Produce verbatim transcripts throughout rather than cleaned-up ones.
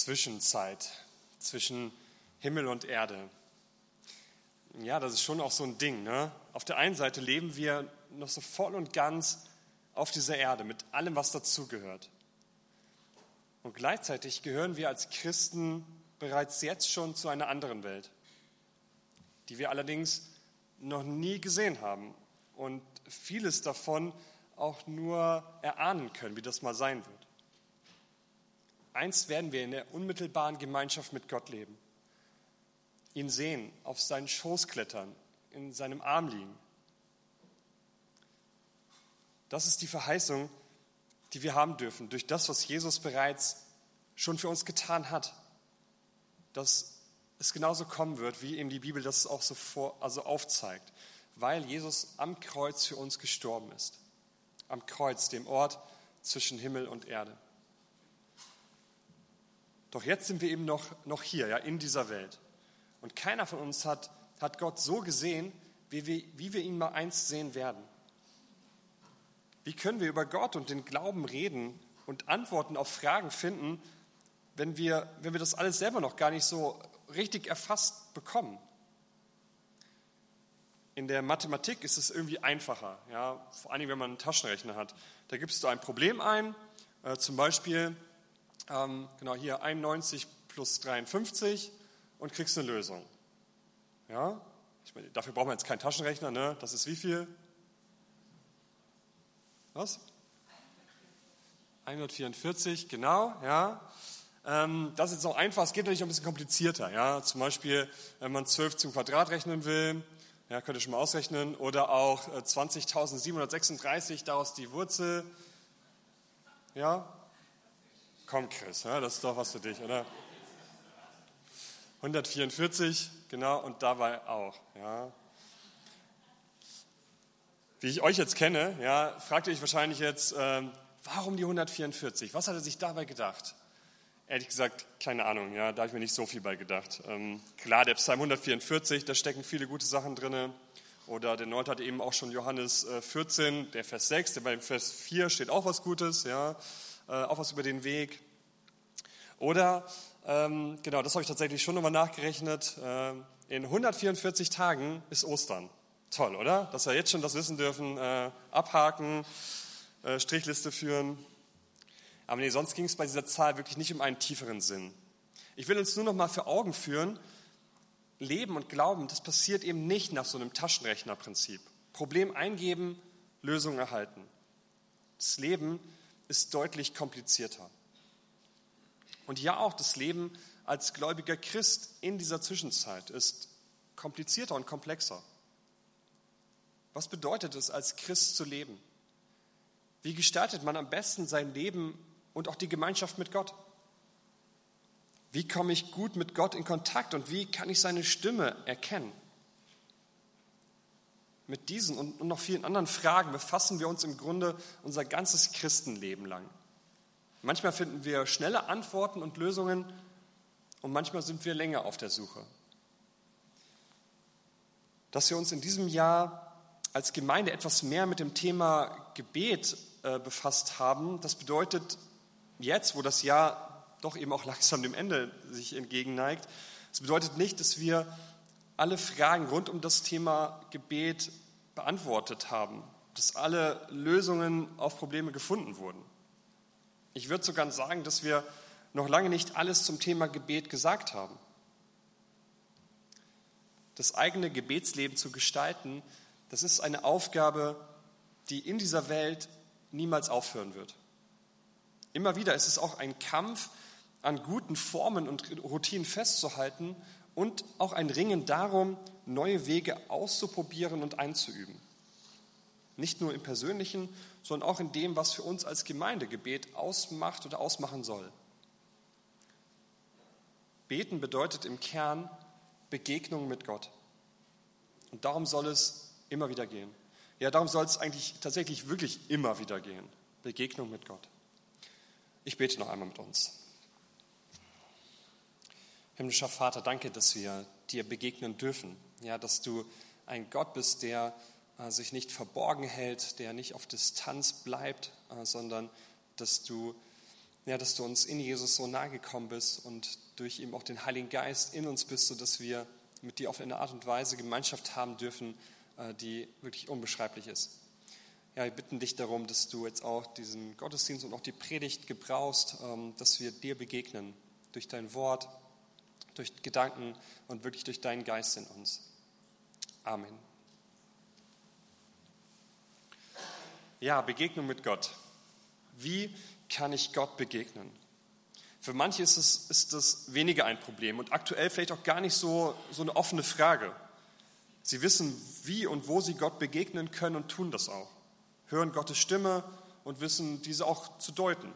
Zwischenzeit zwischen Himmel und Erde. Ja, das ist schon auch so ein Ding, ne? Auf der einen Seite leben wir noch so voll und ganz auf dieser Erde mit allem, was dazugehört. Und gleichzeitig gehören wir als Christen bereits jetzt schon zu einer anderen Welt, die wir allerdings noch nie gesehen haben und vieles davon auch nur erahnen können, wie das mal sein wird. Einst werden wir in der unmittelbaren Gemeinschaft mit Gott leben, ihn sehen, auf seinen Schoß klettern, in seinem Arm liegen. Das ist die Verheißung, die wir haben dürfen, durch das, was Jesus bereits schon für uns getan hat. Dass es genauso kommen wird, wie eben die Bibel das auch so vor, also aufzeigt, weil Jesus am Kreuz für uns gestorben ist. Am Kreuz, dem Ort zwischen Himmel und Erde. Doch jetzt sind wir eben noch, noch hier, ja, in dieser Welt. Und keiner von uns hat, hat Gott so gesehen, wie wir, wie wir ihn mal einst sehen werden. Wie können wir über Gott und den Glauben reden und Antworten auf Fragen finden, wenn wir, wenn wir das alles selber noch gar nicht so richtig erfasst bekommen? In der Mathematik ist es irgendwie einfacher, ja, vor allem wenn man einen Taschenrechner hat. Da gibst du ein Problem ein, äh, zum Beispiel ähm, genau hier einundneunzig plus dreiundfünfzig und kriegst eine Lösung. Ja, ich meine, dafür braucht man jetzt keinen Taschenrechner, ne? Das ist wie viel? Was? hundertvierundvierzig, genau, ja. Ähm, das ist jetzt noch einfach, es geht natürlich ein bisschen komplizierter, ja. Zum Beispiel, wenn man zwölf zum Quadrat rechnen will, ja, könnt ihr schon mal ausrechnen, oder auch äh, zwanzigtausendsiebenhundertsechsunddreißig, daraus die Wurzel, ja. Komm, Chris, ja, das ist doch was für dich, oder? hundertvierundvierzig, genau, und dabei auch, ja. Wie ich euch jetzt kenne, ja, fragt ihr euch wahrscheinlich jetzt, ähm, warum die hundertvierundvierzig? Was hat er sich dabei gedacht? Ehrlich gesagt, keine Ahnung, ja, da habe ich mir nicht so viel bei gedacht. Ähm, klar, der Psalm hundertvierundvierzig, da stecken viele gute Sachen drin. Oder der Nolte hat eben auch schon Johannes äh, vierzehn, der Vers sechs, der beim Vers vier steht auch was Gutes, ja, äh, auch was über den Weg. Oder, ähm, genau, das habe ich tatsächlich schon nochmal nachgerechnet, äh, in hundertvierundvierzig Tagen ist Ostern. Toll, oder? Dass wir jetzt schon das wissen dürfen, äh, abhaken, äh, Strichliste führen. Aber nee, sonst ging es bei dieser Zahl wirklich nicht um einen tieferen Sinn. Ich will uns nur noch mal vor Augen führen, Leben und Glauben, das passiert eben nicht nach so einem Taschenrechnerprinzip. Problem eingeben, Lösung erhalten. Das Leben ist deutlich komplizierter. Und ja, auch das Leben als gläubiger Christ in dieser Zwischenzeit ist komplizierter und komplexer. Was bedeutet es, als Christ zu leben? Wie gestaltet man am besten sein Leben und auch die Gemeinschaft mit Gott? Wie komme ich gut mit Gott in Kontakt und wie kann ich seine Stimme erkennen? Mit diesen und noch vielen anderen Fragen befassen wir uns im Grunde unser ganzes Christenleben lang. Manchmal finden wir schnelle Antworten und Lösungen und manchmal sind wir länger auf der Suche. Dass wir uns in diesem Jahr als Gemeinde etwas mehr mit dem Thema Gebet äh, befasst haben, das bedeutet jetzt, wo das Jahr doch eben auch langsam dem Ende sich entgegenneigt, das bedeutet nicht, dass wir alle Fragen rund um das Thema Gebet beantwortet haben, dass alle Lösungen auf Probleme gefunden wurden. Ich würde sogar sagen, dass wir noch lange nicht alles zum Thema Gebet gesagt haben. Das eigene Gebetsleben zu gestalten, das ist eine Aufgabe, die in dieser Welt niemals aufhören wird. Immer wieder ist es auch ein Kampf, an guten Formen und Routinen festzuhalten und auch ein Ringen darum, neue Wege auszuprobieren und einzuüben. Nicht nur im Persönlichen, sondern auch in dem, was für uns als Gemeindegebet ausmacht oder ausmachen soll. Beten bedeutet im Kern Begegnung mit Gott. Und darum soll es immer wieder gehen. Ja, darum soll es eigentlich tatsächlich wirklich immer wieder gehen. Begegnung mit Gott. Ich bete noch einmal mit uns. Himmlischer Vater, danke, dass wir dir begegnen dürfen. Ja, dass du ein Gott bist, der äh, sich nicht verborgen hält, der nicht auf Distanz bleibt, äh, sondern dass du ja, dass du uns in Jesus so nahe gekommen bist und durch eben auch den Heiligen Geist in uns bist, sodass wir mit dir auf eine Art und Weise Gemeinschaft haben dürfen, die wirklich unbeschreiblich ist. Ja, wir bitten dich darum, dass du jetzt auch diesen Gottesdienst und auch die Predigt gebrauchst, dass wir dir begegnen, durch dein Wort, durch Gedanken und wirklich durch deinen Geist in uns. Amen. Ja, Begegnung mit Gott. Wie kann ich Gott begegnen? Für manche ist es, ist das weniger ein Problem und aktuell vielleicht auch gar nicht so, so eine offene Frage. Sie wissen, wie und wo sie Gott begegnen können und tun das auch. Hören Gottes Stimme und wissen, diese auch zu deuten.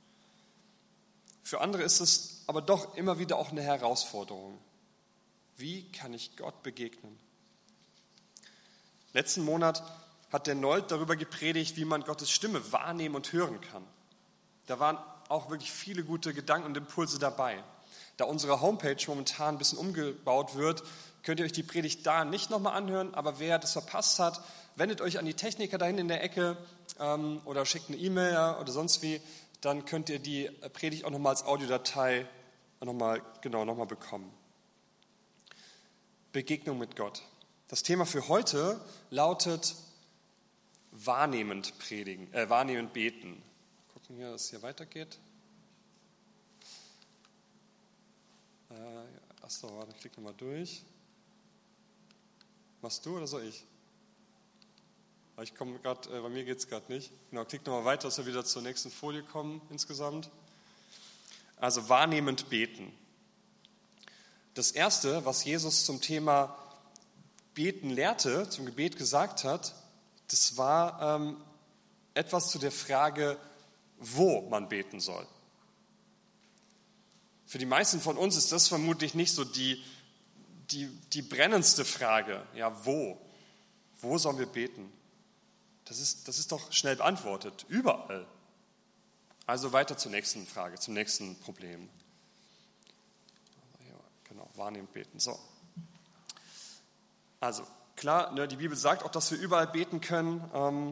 Für andere ist es aber doch immer wieder auch eine Herausforderung. Wie kann ich Gott begegnen? Letzten Monat hat der Nold darüber gepredigt, wie man Gottes Stimme wahrnehmen und hören kann. Da waren auch wirklich viele gute Gedanken und Impulse dabei. Da unsere Homepage momentan ein bisschen umgebaut wird, könnt ihr euch die Predigt da nicht nochmal anhören, aber wer das verpasst hat, wendet euch an die Techniker da hinten in der Ecke ähm, oder schickt eine E-Mail ja, oder sonst wie, dann könnt ihr die Predigt auch nochmal als Audiodatei nochmal, genau, nochmal bekommen. Begegnung mit Gott. Das Thema für heute lautet wahrnehmend predigen, äh, wahrnehmend beten. Gucken hier, dass es hier weitergeht. Äh, achso, warte, ich klicke nochmal durch. Machst du oder soll ich? Ich komme gerade, äh, bei mir geht es gerade nicht. Genau, klick nochmal weiter, dass wir wieder zur nächsten Folie kommen insgesamt. Also wahrnehmend beten. Das Erste, was Jesus zum Thema Beten lehrte, zum Gebet gesagt hat, das war ähm, etwas zu der Frage, wo man beten soll. Für die meisten von uns ist das vermutlich nicht so die, die, die brennendste Frage. Ja, wo? Wo sollen wir beten? Das ist, das ist doch schnell beantwortet. Überall. Also weiter zur nächsten Frage, zum nächsten Problem. Ja, genau, wahrnehmend beten. So. Also, klar, ne, die Bibel sagt auch, dass wir überall beten können. Ähm,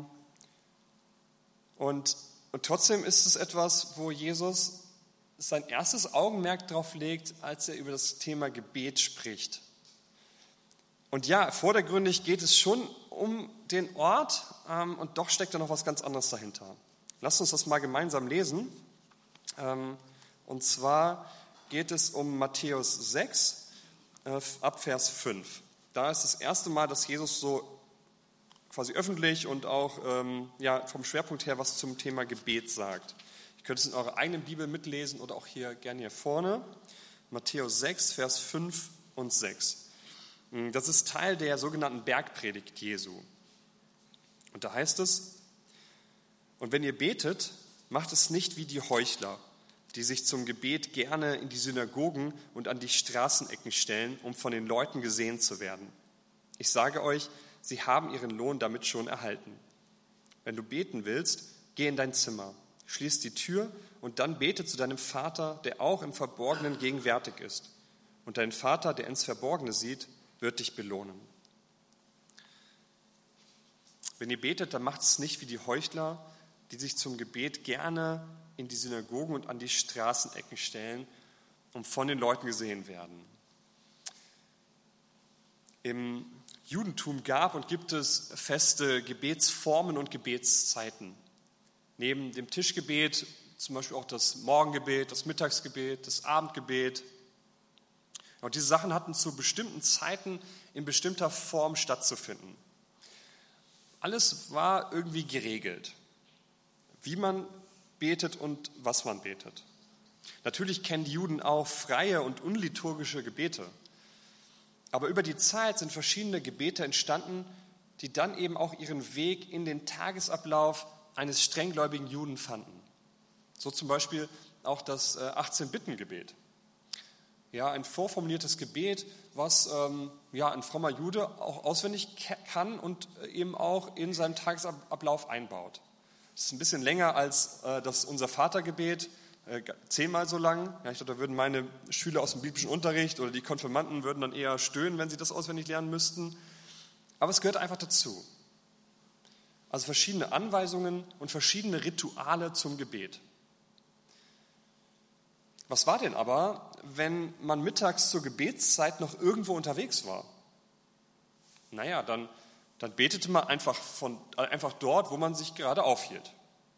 und, und trotzdem ist es etwas, wo Jesus sein erstes Augenmerk darauf legt, als er über das Thema Gebet spricht. Und ja, vordergründig geht es schon um den Ort, ähm, und doch steckt da noch was ganz anderes dahinter. Lasst uns das mal gemeinsam lesen. Ähm, und zwar geht es um Matthäus sechs, äh, ab Vers fünf. Da ist das erste Mal, dass Jesus so quasi öffentlich und auch ähm, ja, vom Schwerpunkt her was zum Thema Gebet sagt. Ihr könnt es in eurer eigenen Bibel mitlesen oder auch hier gerne hier vorne. Matthäus sechs, Vers fünf und sechs. Das ist Teil der sogenannten Bergpredigt Jesu. Und da heißt es, und wenn ihr betet, macht es nicht wie die Heuchler, die sich zum Gebet gerne in die Synagogen und an die Straßenecken stellen, um von den Leuten gesehen zu werden. Ich sage euch, sie haben ihren Lohn damit schon erhalten. Wenn du beten willst, geh in dein Zimmer, schließ die Tür und dann bete zu deinem Vater, der auch im Verborgenen gegenwärtig ist. Und dein Vater, der ins Verborgene sieht, wird dich belohnen. Wenn ihr betet, dann macht es nicht wie die Heuchler, die sich zum Gebet gerne in die Synagogen und an die Straßenecken stellen, um von den Leuten gesehen werden. Im Judentum gab und gibt es feste Gebetsformen und Gebetszeiten. Neben dem Tischgebet zum Beispiel auch das Morgengebet, das Mittagsgebet, das Abendgebet. Und diese Sachen hatten zu bestimmten Zeiten in bestimmter Form stattzufinden. Alles war irgendwie geregelt, wie man betet und was man betet. Natürlich kennen die Juden auch freie und unliturgische Gebete. Aber über die Zeit sind verschiedene Gebete entstanden, die dann eben auch ihren Weg in den Tagesablauf eines strenggläubigen Juden fanden. So zum Beispiel auch das achtzehn-Bitten-Gebet. Ja, ein vorformuliertes Gebet, was ähm, ja, ein frommer Jude auch auswendig kann und eben auch in seinem Tagesablauf einbaut. Das ist ein bisschen länger als äh, das Unser-Vater-Gebet, äh, zehnmal so lang. Ja, ich glaube, da würden meine Schüler aus dem biblischen Unterricht oder die Konfirmanden würden dann eher stöhnen, wenn sie das auswendig lernen müssten. Aber es gehört einfach dazu. Also verschiedene Anweisungen und verschiedene Rituale zum Gebet. Was war denn aber, wenn man mittags zur Gebetszeit noch irgendwo unterwegs war? Naja, dann, dann betete man einfach, von, einfach dort, wo man sich gerade aufhielt.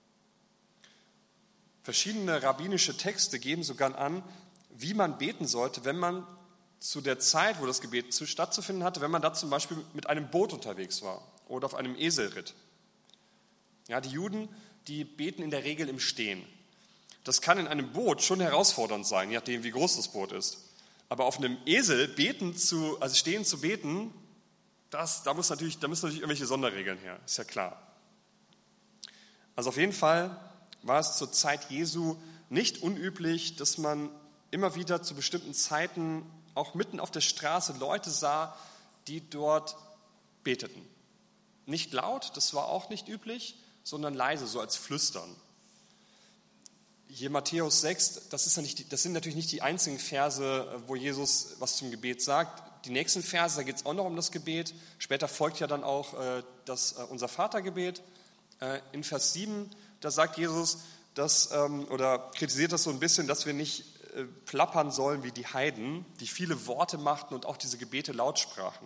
Verschiedene rabbinische Texte geben sogar an, wie man beten sollte, wenn man zu der Zeit, wo das Gebet stattzufinden hatte, wenn man da zum Beispiel mit einem Boot unterwegs war oder auf einem Esel ritt. Ja, die Juden, die beten in der Regel im Stehen. Das kann in einem Boot schon herausfordernd sein, je nachdem, wie groß das Boot ist. Aber auf einem Esel beten zu, also stehen zu beten, das, da, muss natürlich, da müssen natürlich irgendwelche Sonderregeln her, ist ja klar. Also auf jeden Fall war es zur Zeit Jesu nicht unüblich, dass man immer wieder zu bestimmten Zeiten auch mitten auf der Straße Leute sah, die dort beteten. Nicht laut, das war auch nicht üblich, sondern leise, so als Flüstern. Hier Matthäus sechs, das, ist ja nicht, das sind natürlich nicht die einzigen Verse, wo Jesus was zum Gebet sagt. Die nächsten Verse, da geht es auch noch um das Gebet. Später folgt ja dann auch äh, das äh, Unser Vatergebet. Äh, in Vers sieben, da sagt Jesus, dass, ähm, oder kritisiert das so ein bisschen, dass wir nicht äh, plappern sollen wie die Heiden, die viele Worte machten und auch diese Gebete laut sprachen.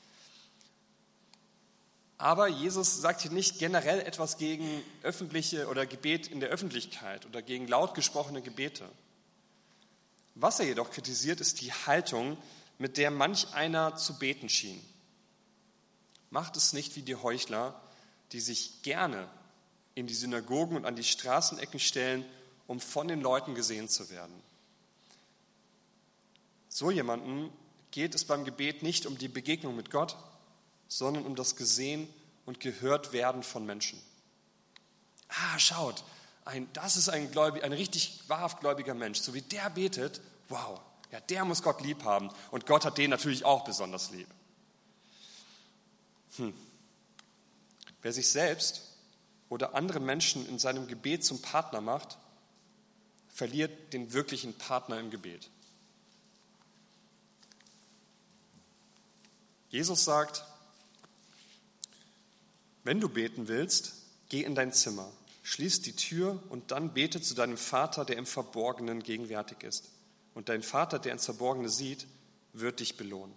Aber Jesus sagt hier nicht generell etwas gegen öffentliche oder Gebet in der Öffentlichkeit oder gegen laut gesprochene Gebete. Was er jedoch kritisiert, ist die Haltung, mit der manch einer zu beten schien. Macht es nicht wie die Heuchler, die sich gerne in die Synagogen und an die Straßenecken stellen, um von den Leuten gesehen zu werden. So jemanden geht es beim Gebet nicht um die Begegnung mit Gott, sondern um das Gesehen und Gehörtwerden von Menschen. Ah, schaut, ein, das ist ein, Gläubig, ein richtig wahrhaft gläubiger Mensch. So wie der betet, wow, ja, der muss Gott lieb haben. Und Gott hat den natürlich auch besonders lieb. Hm. Wer sich selbst oder andere Menschen in seinem Gebet zum Partner macht, verliert den wirklichen Partner im Gebet. Jesus sagt, wenn du beten willst, geh in dein Zimmer, schließ die Tür und dann bete zu deinem Vater, der im Verborgenen gegenwärtig ist. Und dein Vater, der ins Verborgene sieht, wird dich belohnen.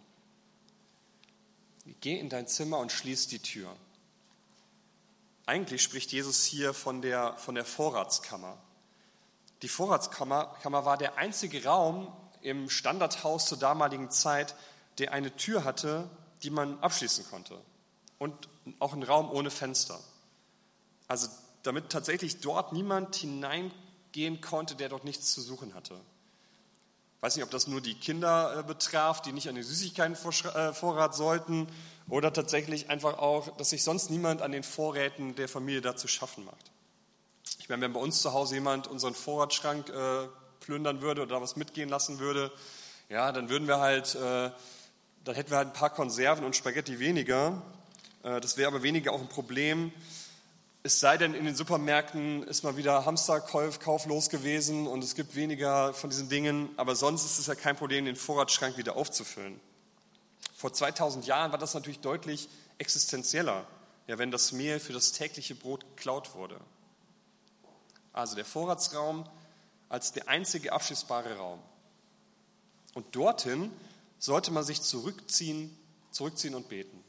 Geh in dein Zimmer und schließ die Tür. Eigentlich spricht Jesus hier von der, von der Vorratskammer. Die Vorratskammer Kammer war der einzige Raum im Standardhaus zur damaligen Zeit, der eine Tür hatte, die man abschließen konnte. Und auch ein Raum ohne Fenster. Also damit tatsächlich dort niemand hineingehen konnte, der dort nichts zu suchen hatte. Ich weiß nicht, ob das nur die Kinder betraf, die nicht an den Süßigkeitenvorrat sollten, oder tatsächlich einfach auch, dass sich sonst niemand an den Vorräten der Familie da zu schaffen macht. Ich meine, wenn bei uns zu Hause jemand unseren Vorratsschrank äh, plündern würde oder was mitgehen lassen würde, ja, dann würden wir halt, äh, dann hätten wir halt ein paar Konserven und Spaghetti weniger. Äh, das wäre aber weniger auch ein Problem. Es sei denn, in den Supermärkten ist mal wieder Hamsterkauf los gewesen und es gibt weniger von diesen Dingen, aber sonst ist es ja kein Problem, den Vorratsschrank wieder aufzufüllen. Vor zweitausend Jahren war das natürlich deutlich existenzieller, ja, wenn das Mehl für das tägliche Brot geklaut wurde. Also der Vorratsraum als der einzige abschließbare Raum. Und dorthin sollte man sich zurückziehen, zurückziehen und beten.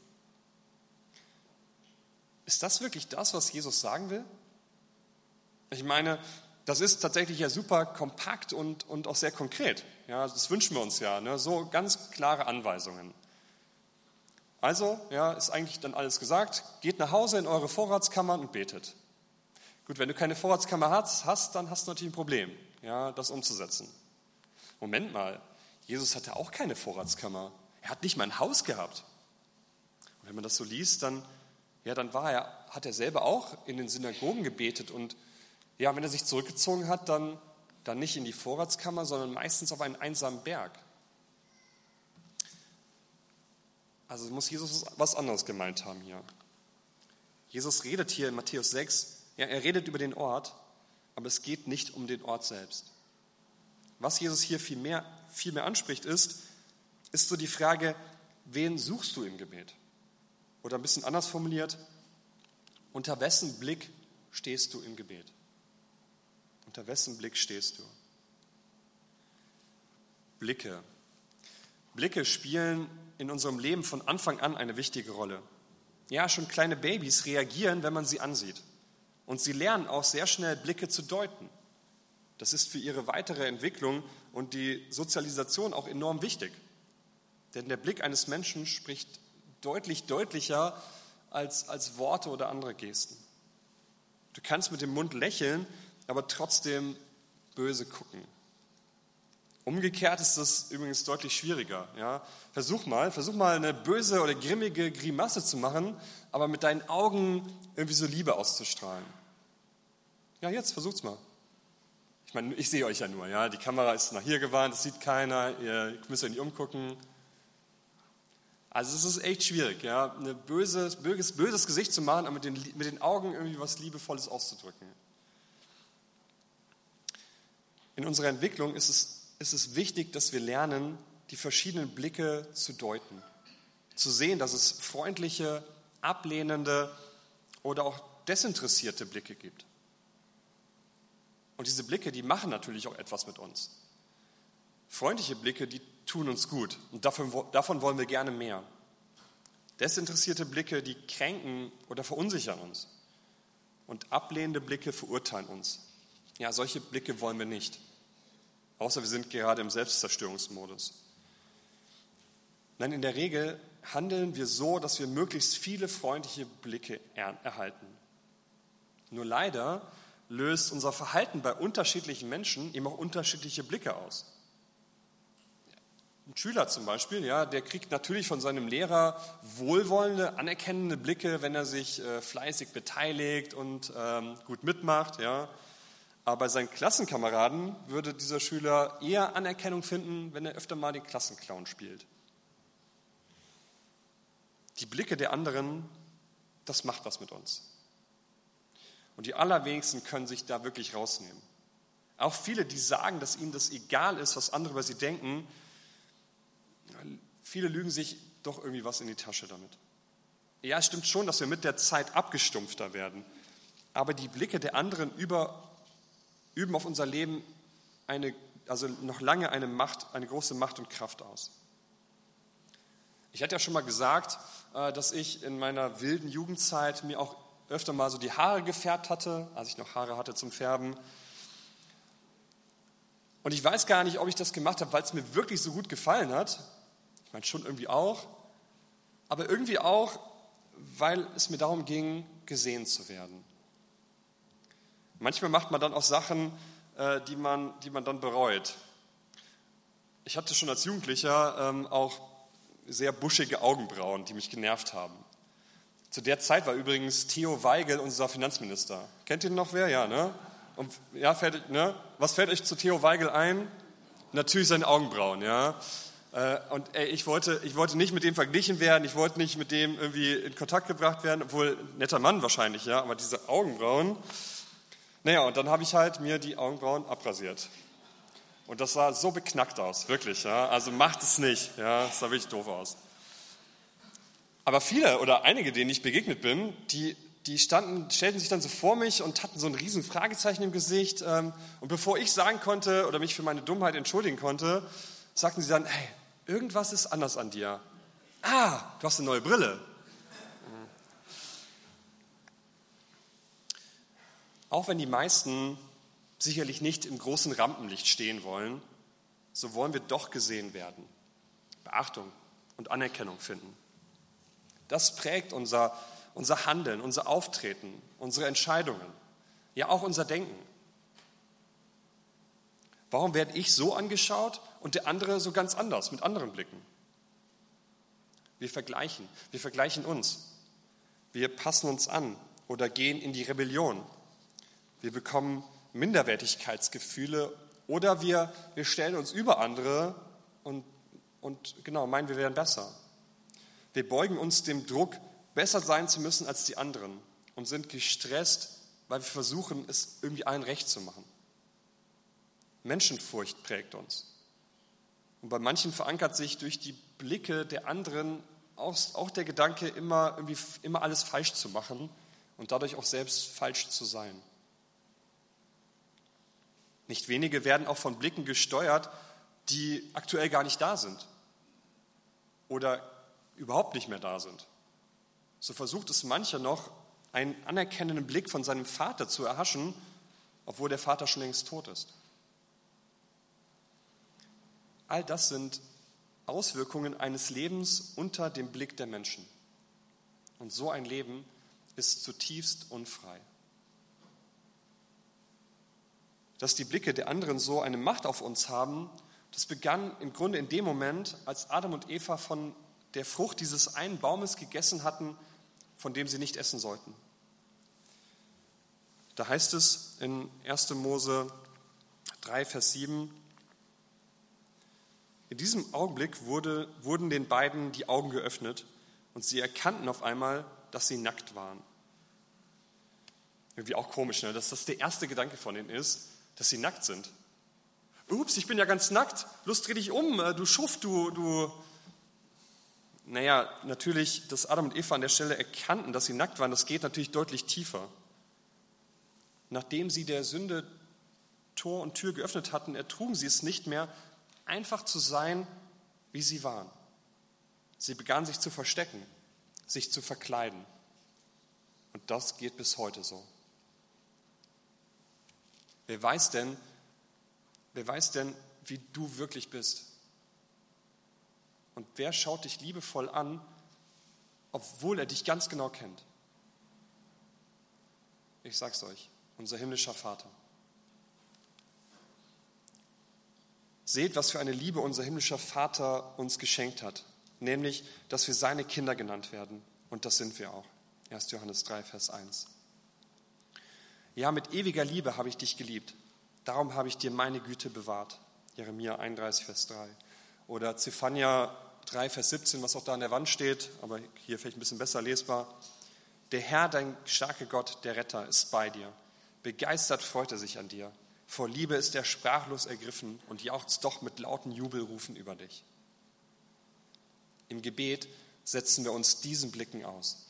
Ist das wirklich das, was Jesus sagen will? Ich meine, das ist tatsächlich ja super kompakt und, und auch sehr konkret. Ja, das wünschen wir uns ja, ne? So ganz klare Anweisungen. Also, ja, ist eigentlich dann alles gesagt. Geht nach Hause in eure Vorratskammern und betet. Gut, wenn du keine Vorratskammer hast, hast dann hast du natürlich ein Problem, ja, das umzusetzen. Moment mal, Jesus hatte auch keine Vorratskammer. Er hat nicht mal ein Haus gehabt. Und wenn man das so liest, dann Ja, dann war er, hat er selber auch in den Synagogen gebetet und ja, wenn er sich zurückgezogen hat, dann, dann nicht in die Vorratskammer, sondern meistens auf einen einsamen Berg. Also muss Jesus was anderes gemeint haben hier. Jesus redet hier in Matthäus sechs, ja, er redet über den Ort, aber es geht nicht um den Ort selbst. Was Jesus hier viel mehr, viel mehr anspricht, ist, ist so die Frage, wen suchst du im Gebet? Oder ein bisschen anders formuliert, unter wessen Blick stehst du im Gebet? Unter wessen Blick stehst du? Blicke. Blicke spielen in unserem Leben von Anfang an eine wichtige Rolle. Ja, schon kleine Babys reagieren, wenn man sie ansieht. Und sie lernen auch sehr schnell, Blicke zu deuten. Das ist für ihre weitere Entwicklung und die Sozialisation auch enorm wichtig. Denn der Blick eines Menschen spricht deutlich deutlicher als, als Worte oder andere Gesten. Du kannst mit dem Mund lächeln, aber trotzdem böse gucken. Umgekehrt ist das übrigens deutlich schwieriger. Ja? Versuch mal, versuch mal eine böse oder grimmige Grimasse zu machen, aber mit deinen Augen irgendwie so Liebe auszustrahlen. Ja, jetzt versucht's mal. Ich meine, ich sehe euch ja nur. Ja? Die Kamera ist nach hier gewandt, das sieht keiner, ihr müsst euch nicht umgucken. Also es ist echt schwierig, ja? Ein böses, böses, böses Gesicht zu machen, aber mit den, mit den Augen irgendwie was Liebevolles auszudrücken. In unserer Entwicklung ist es ist es wichtig, dass wir lernen, die verschiedenen Blicke zu deuten. Zu sehen, dass es freundliche, ablehnende oder auch desinteressierte Blicke gibt. Und diese Blicke, die machen natürlich auch etwas mit uns. Freundliche Blicke, die tun uns gut und davon, davon wollen wir gerne mehr. Desinteressierte Blicke, die kränken oder verunsichern uns. Und ablehnende Blicke verurteilen uns. Ja, solche Blicke wollen wir nicht. Außer wir sind gerade im Selbstzerstörungsmodus. Nein, in der Regel handeln wir so, dass wir möglichst viele freundliche Blicke erhalten. Nur leider löst unser Verhalten bei unterschiedlichen Menschen eben auch unterschiedliche Blicke aus. Ein Schüler zum Beispiel, ja, der kriegt natürlich von seinem Lehrer wohlwollende, anerkennende Blicke, wenn er sich äh, fleißig beteiligt und ähm, gut mitmacht, ja. Aber bei seinen Klassenkameraden würde dieser Schüler eher Anerkennung finden, wenn er öfter mal den Klassenclown spielt. Die Blicke der anderen, das macht was mit uns. Und die allerwenigsten können sich da wirklich rausnehmen. Auch viele, die sagen, dass ihnen das egal ist, was andere über sie denken, viele lügen sich doch irgendwie was in die Tasche damit. Ja, es stimmt schon, dass wir mit der Zeit abgestumpfter werden. Aber die Blicke der anderen über üben auf unser Leben eine, also noch lange eine Macht, eine große Macht und Kraft aus. Ich hatte ja schon mal gesagt, dass ich in meiner wilden Jugendzeit mir auch öfter mal so die Haare gefärbt hatte, als ich noch Haare hatte zum Färben. Und ich weiß gar nicht, ob ich das gemacht habe, weil es mir wirklich so gut gefallen hat. Ich meine schon irgendwie auch, aber irgendwie auch, weil es mir darum ging, gesehen zu werden. Manchmal macht man dann auch Sachen, die man, die man dann bereut. Ich hatte schon als Jugendlicher ähm, auch sehr buschige Augenbrauen, die mich genervt haben. Zu der Zeit war übrigens Theo Weigel unser Finanzminister. Kennt ihr ihn noch wer? Ja, ne? Und, ja, fällt, ne? Was fällt euch zu Theo Weigel ein? Natürlich seine Augenbrauen, ja. Äh, und ey, ich wollte, ich wollte nicht mit dem verglichen werden, ich wollte nicht mit dem irgendwie in Kontakt gebracht werden, obwohl netter Mann wahrscheinlich, ja. Aber diese Augenbrauen. Naja, und dann habe ich halt mir die Augenbrauen abrasiert. Und das sah so beknackt aus, wirklich. Ja? Also macht es nicht, ja? Das sah wirklich doof aus. Aber viele oder einige, denen ich begegnet bin, die, die standen, stellten sich dann so vor mich und hatten so ein riesen Fragezeichen im Gesicht. Und bevor ich sagen konnte oder mich für meine Dummheit entschuldigen konnte, sagten sie dann, hey, irgendwas ist anders an dir. Ah, du hast eine neue Brille. Auch wenn die meisten sicherlich nicht im großen Rampenlicht stehen wollen, so wollen wir doch gesehen werden, Beachtung und Anerkennung finden. Das prägt unser, unser Handeln, unser Auftreten, unsere Entscheidungen, ja auch unser Denken. Warum werde ich so angeschaut und der andere so ganz anders, mit anderen Blicken? Wir vergleichen, wir vergleichen uns. Wir passen uns an oder gehen in die Rebellion. Wir bekommen Minderwertigkeitsgefühle oder wir, wir stellen uns über andere und, und genau meinen, wir wären besser. Wir beugen uns dem Druck, besser sein zu müssen als die anderen und sind gestresst, weil wir versuchen, es irgendwie allen recht zu machen. Menschenfurcht prägt uns. Und bei manchen verankert sich durch die Blicke der anderen auch, auch der Gedanke, immer, irgendwie, immer alles falsch zu machen und dadurch auch selbst falsch zu sein. Nicht wenige werden auch von Blicken gesteuert, die aktuell gar nicht da sind oder überhaupt nicht mehr da sind. So versucht es mancher noch, einen anerkennenden Blick von seinem Vater zu erhaschen, obwohl der Vater schon längst tot ist. All das sind Auswirkungen eines Lebens unter dem Blick der Menschen. Und so ein Leben ist zutiefst unfrei. Dass die Blicke der anderen so eine Macht auf uns haben, das begann im Grunde in dem Moment, als Adam und Eva von der Frucht dieses einen Baumes gegessen hatten, von dem sie nicht essen sollten. Da heißt es in erster Mose drei, Vers sieben, in diesem Augenblick wurde, wurden den beiden die Augen geöffnet und sie erkannten auf einmal, dass sie nackt waren. Irgendwie auch komisch, ne? Dass das der erste Gedanke von ihnen ist, dass sie nackt sind. Ups, ich bin ja ganz nackt, los, dreh dich um, du Schuft, du, du... Naja, natürlich, dass Adam und Eva an der Stelle erkannten, dass sie nackt waren, das geht natürlich deutlich tiefer. Nachdem sie der Sünde Tor und Tür geöffnet hatten, ertrugen sie es nicht mehr, einfach zu sein, wie sie waren. Sie begannen sich zu verstecken, sich zu verkleiden. Und das geht bis heute so. Wer weiß denn, wer weiß denn, wie du wirklich bist? Und wer schaut dich liebevoll an, obwohl er dich ganz genau kennt? Ich sag's euch, unser himmlischer Vater. Seht, was für eine Liebe unser himmlischer Vater uns geschenkt hat, nämlich, dass wir seine Kinder genannt werden. Und das sind wir auch. erster Johannes drei, Vers eins. Ja, mit ewiger Liebe habe ich dich geliebt. Darum habe ich dir meine Güte bewahrt. Jeremia einunddreißig, Vers drei. Oder Zephania drei, Vers siebzehn, was auch da an der Wand steht, aber hier vielleicht ein bisschen besser lesbar. Der Herr, dein starker Gott, der Retter, ist bei dir. Begeistert freut er sich an dir. Vor Liebe ist er sprachlos ergriffen und jauchzt doch mit lauten Jubelrufen über dich. Im Gebet setzen wir uns diesen Blicken aus.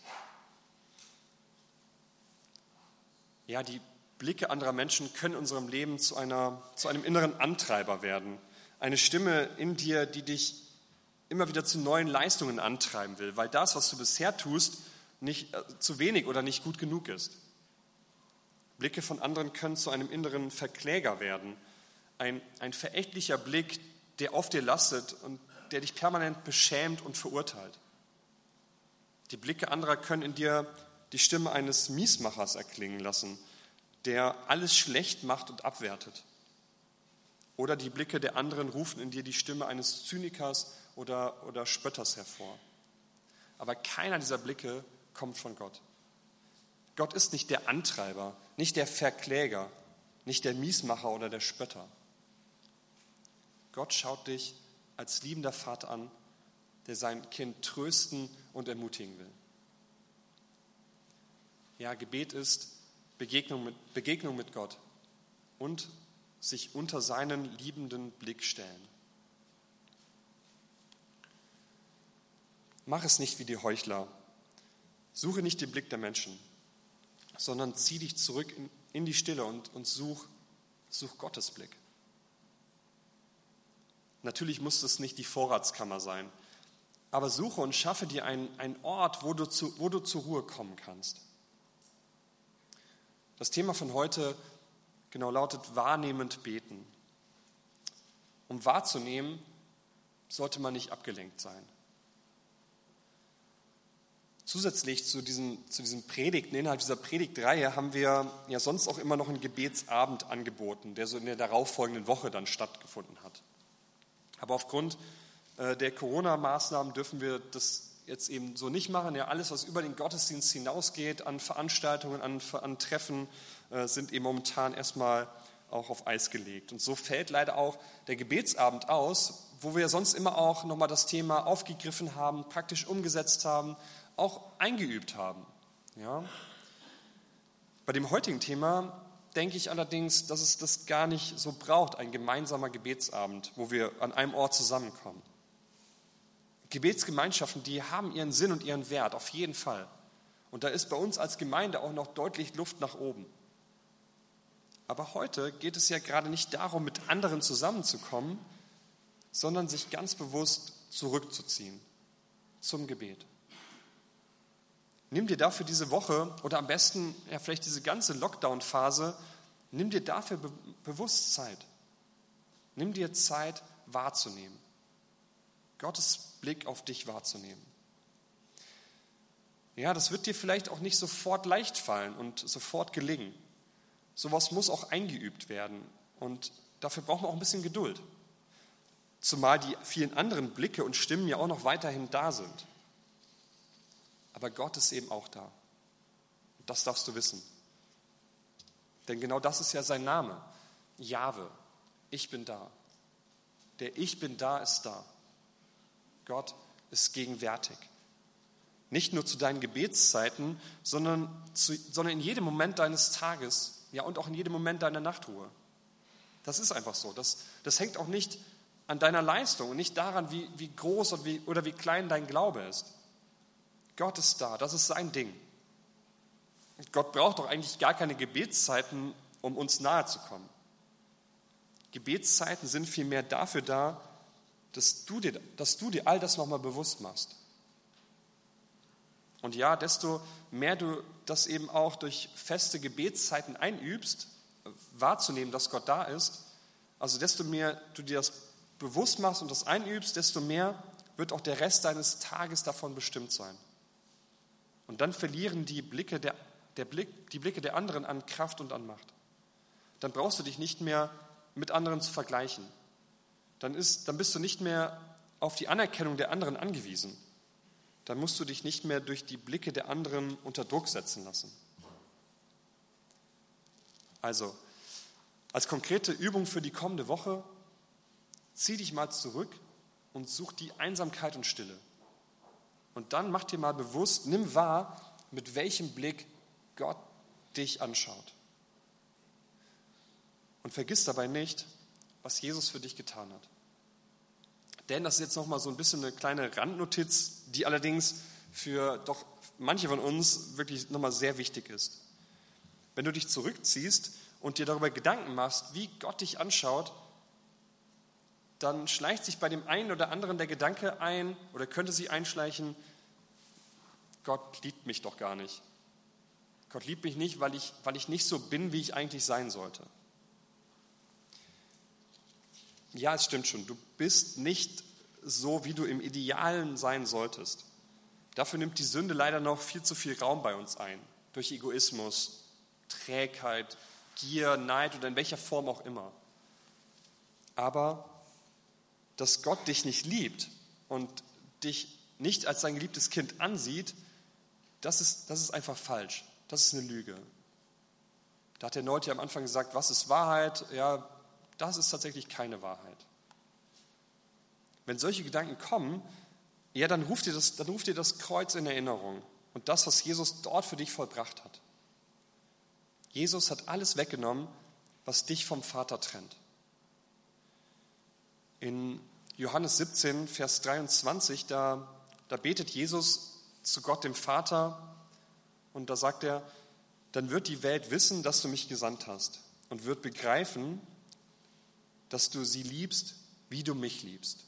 Ja, die Blicke anderer Menschen können in unserem Leben zu, einer, zu einem inneren Antreiber werden. Eine Stimme in dir, die dich immer wieder zu neuen Leistungen antreiben will, weil das, was du bisher tust, nicht äh, zu wenig oder nicht gut genug ist. Blicke von anderen können zu einem inneren Verkläger werden. Ein, ein verächtlicher Blick, der auf dir lastet und der dich permanent beschämt und verurteilt. Die Blicke anderer können in dir die Stimme eines Miesmachers erklingen lassen, der alles schlecht macht und abwertet. Oder die Blicke der anderen rufen in dir die Stimme eines Zynikers oder, oder Spötters hervor. Aber keiner dieser Blicke kommt von Gott. Gott ist nicht der Antreiber, nicht der Verkläger, nicht der Miesmacher oder der Spötter. Gott schaut dich als liebender Vater an, der sein Kind trösten und ermutigen will. Ja, Gebet ist Begegnung mit, Begegnung mit Gott und sich unter seinen liebenden Blick stellen. Mach es nicht wie die Heuchler. Suche nicht den Blick der Menschen, sondern zieh dich zurück in, in die Stille und, und such, such Gottes Blick. Natürlich muss das nicht die Vorratskammer sein, aber suche und schaffe dir einen, einen Ort, wo du, zu, wo du zur Ruhe kommen kannst. Das Thema von heute genau lautet wahrnehmend beten. Um wahrzunehmen, sollte man nicht abgelenkt sein. Zusätzlich zu diesen, zu diesen Predigten, innerhalb dieser Predigtreihe, haben wir ja sonst auch immer noch einen Gebetsabend angeboten, der so in der darauffolgenden Woche dann stattgefunden hat. Aber aufgrund äh, der Corona-Maßnahmen dürfen wir das jetzt eben so nicht machen. Ja, alles, was über den Gottesdienst hinausgeht, an Veranstaltungen, an, an Treffen, äh, sind eben momentan erstmal auch auf Eis gelegt. Und so fällt leider auch der Gebetsabend aus, wo wir sonst immer auch nochmal das Thema aufgegriffen haben, praktisch umgesetzt haben, auch eingeübt haben. Ja. Bei dem heutigen Thema denke ich allerdings, dass es das gar nicht so braucht, ein gemeinsamer Gebetsabend, wo wir an einem Ort zusammenkommen. Gebetsgemeinschaften, die haben ihren Sinn und ihren Wert, auf jeden Fall. Und da ist bei uns als Gemeinde auch noch deutlich Luft nach oben. Aber heute geht es ja gerade nicht darum, mit anderen zusammenzukommen, sondern sich ganz bewusst zurückzuziehen zum Gebet. Nimm dir dafür diese Woche oder am besten ja vielleicht diese ganze Lockdown-Phase, nimm dir dafür be- bewusst Zeit. Nimm dir Zeit wahrzunehmen. Gottes Blick auf dich wahrzunehmen. Ja, das wird dir vielleicht auch nicht sofort leicht fallen und sofort gelingen. Sowas muss auch eingeübt werden und dafür braucht man auch ein bisschen Geduld. Zumal die vielen anderen Blicke und Stimmen ja auch noch weiterhin da sind. Aber Gott ist eben auch da. Und das darfst du wissen. Denn genau das ist ja sein Name. Jahwe, ich bin da. Der Ich bin da ist da. Gott ist gegenwärtig. Nicht nur zu deinen Gebetszeiten, sondern, zu, sondern in jedem Moment deines Tages, ja und auch in jedem Moment deiner Nachtruhe. Das ist einfach so. Das, das hängt auch nicht an deiner Leistung und nicht daran, wie, wie groß und wie, oder wie klein dein Glaube ist. Gott ist da, das ist sein Ding. Gott braucht doch eigentlich gar keine Gebetszeiten, um uns nahe zu kommen. Gebetszeiten sind vielmehr dafür da, dass du dir, dass du dir all das nochmal bewusst machst. Und ja, desto mehr du das eben auch durch feste Gebetszeiten einübst, wahrzunehmen, dass Gott da ist, also desto mehr du dir das bewusst machst und das einübst, desto mehr wird auch der Rest deines Tages davon bestimmt sein. Und dann verlieren die Blicke der, der Blick, die Blicke der anderen an Kraft und an Macht. Dann brauchst du dich nicht mehr mit anderen zu vergleichen. Dann, ist, dann bist du nicht mehr auf die Anerkennung der anderen angewiesen. Dann musst du dich nicht mehr durch die Blicke der anderen unter Druck setzen lassen. Also, als konkrete Übung für die kommende Woche, zieh dich mal zurück und such die Einsamkeit und Stille. Und dann mach dir mal bewusst, nimm wahr, mit welchem Blick Gott dich anschaut. Und vergiss dabei nicht, was Jesus für dich getan hat. Denn das ist jetzt nochmal so ein bisschen eine kleine Randnotiz, die allerdings für doch manche von uns wirklich nochmal sehr wichtig ist. Wenn du dich zurückziehst und dir darüber Gedanken machst, wie Gott dich anschaut, dann schleicht sich bei dem einen oder anderen der Gedanke ein oder könnte sich einschleichen, Gott liebt mich doch gar nicht. Gott liebt mich nicht, weil ich, weil ich nicht so bin, wie ich eigentlich sein sollte. Ja, es stimmt schon, du bist nicht so, wie du im Idealen sein solltest. Dafür nimmt die Sünde leider noch viel zu viel Raum bei uns ein. Durch Egoismus, Trägheit, Gier, Neid oder in welcher Form auch immer. Aber dass Gott dich nicht liebt und dich nicht als sein geliebtes Kind ansieht, das ist, das ist einfach falsch. Das ist eine Lüge. Da hat der Nolte ja am Anfang gesagt, was ist Wahrheit? Ja, das ist tatsächlich keine Wahrheit. Wenn solche Gedanken kommen, ja, dann ruft dir das, dann ruft dir das Kreuz in Erinnerung und das, was Jesus dort für dich vollbracht hat. Jesus hat alles weggenommen, was dich vom Vater trennt. In Johannes siebzehn, Vers dreiundzwanzig, da, da betet Jesus zu Gott, dem Vater, und da sagt er, dann wird die Welt wissen, dass du mich gesandt hast und wird begreifen, dass du sie liebst, wie du mich liebst.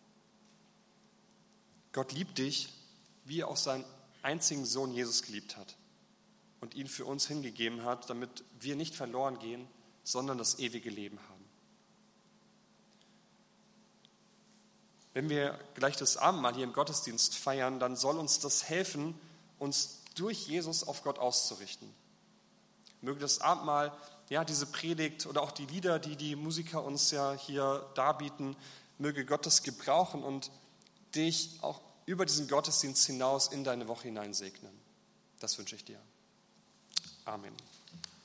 Gott liebt dich, wie er auch seinen einzigen Sohn Jesus geliebt hat und ihn für uns hingegeben hat, damit wir nicht verloren gehen, sondern das ewige Leben haben. Wenn wir gleich das Abendmahl hier im Gottesdienst feiern, dann soll uns das helfen, uns durch Jesus auf Gott auszurichten. Möge das Abendmahl, ja, diese Predigt oder auch die Lieder, die die Musiker uns ja hier darbieten, möge Gott das gebrauchen und dich auch über diesen Gottesdienst hinaus in deine Woche hinein segnen. Das wünsche ich dir. Amen.